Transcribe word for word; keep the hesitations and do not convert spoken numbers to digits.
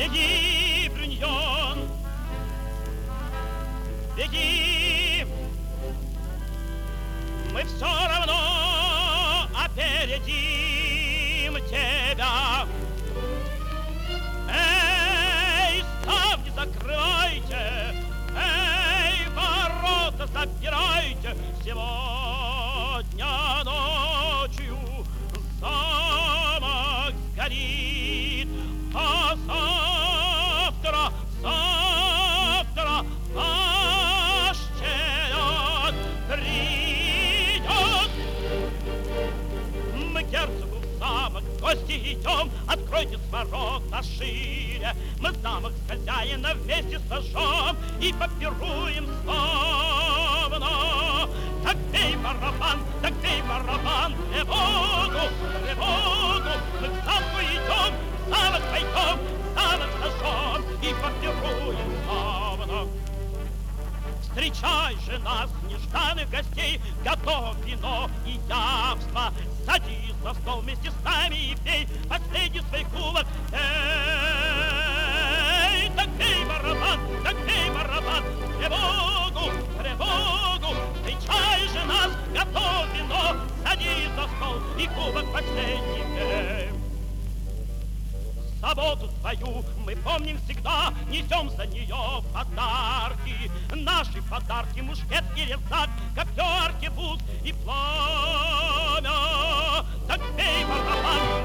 Беги, Брюньон, беги, мы все равно опередим тебя. Эй, ставни закрывайте, эй, ворота запирайте, сегодня ночью замок сгорит, а завтра, завтра наш черед придет. Мы герцогу в замок в гости идем, откройте с ворот шире. Мы замок с хозяина вместе сожжем и попируем славно. Так бей барабан, так бей барабан, тревогу, тревогу. Мы к замку идем, в замок войдем, в замок сожжем и попируем славно. Встречай же нас, нежданных гостей, готов вино и явство. Садись за стол вместе с нами и пей последний свой кубок. Эй, так бей барабан, так бей барабан, тревогу, тревогу. Встречай же нас, готов вино, садись за стол и кубок последний пей. Заботу твою мы помним всегда, несем за нее подарки. Наши подарки — мушкет и резак, копье, аркебуз и пламя. Так бей барабан,